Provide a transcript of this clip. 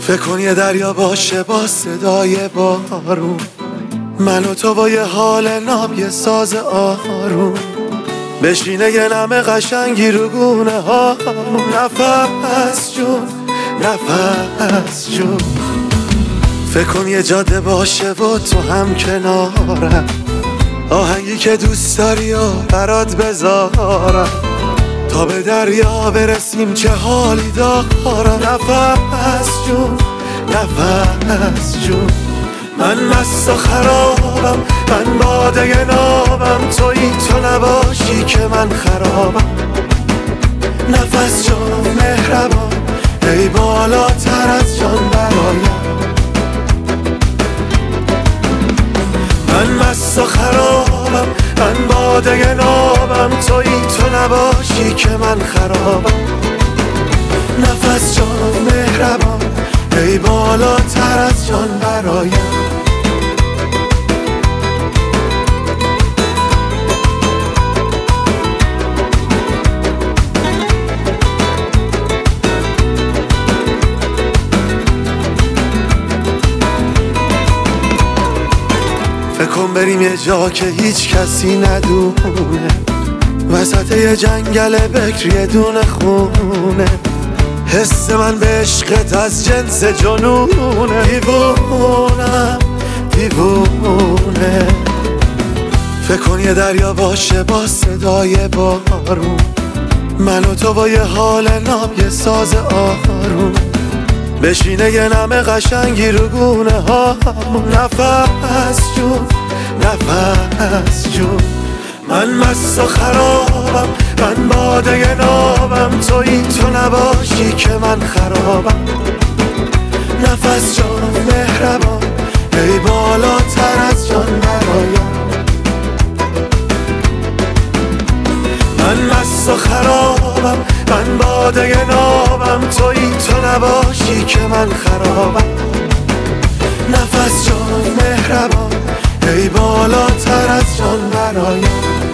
فکر کن یه دریا باشه با صدای بارون، من و تو با یه حال ناب یه ساز آروم، بشینه یه نم قشنگی رو گونه ها، نفس جون نفس جون. فکر کن یه جاده باشه و تو هم کنارم، آهنگی که دوست داری و برات بذارم، تا به دریا برسیم چه حالی دارم. نفس جون نفس جون، من مست و خرابم، من باده نابم، تویی تو نباشی که من خرابم. نفس جان مهربان، ای بالاتر از جان برایم. من مست و خرابم، من باده نابم، تویی تو نباشی که من خرابم. نفس جان مهربان، ای بالاتر از جان برایم. فکر کن بریم یه جا که هیچ کسی ندونه، وسط یه جنگل بکر یه دونه خونه، حس من به عشقت از جنس جنونه. دیوونم دیوونه. فکر کن یه دریا باشه با صدای بارون، من و تو با یه حال ناب یه ساز آروم، بشینه یه نم قشنگی رو گونه ها، نفس جون نفس جون. من مست و خرابم، من باده نابم، تویی تو نباشی که من خرابم. نفس جان مهربان، ای بالاتر از جان برایم. من مست و خرابم، من باده نابم، تویی تو نباشی که من خرابم. نفس جان مهربان، ای بالاتر از جان برایم.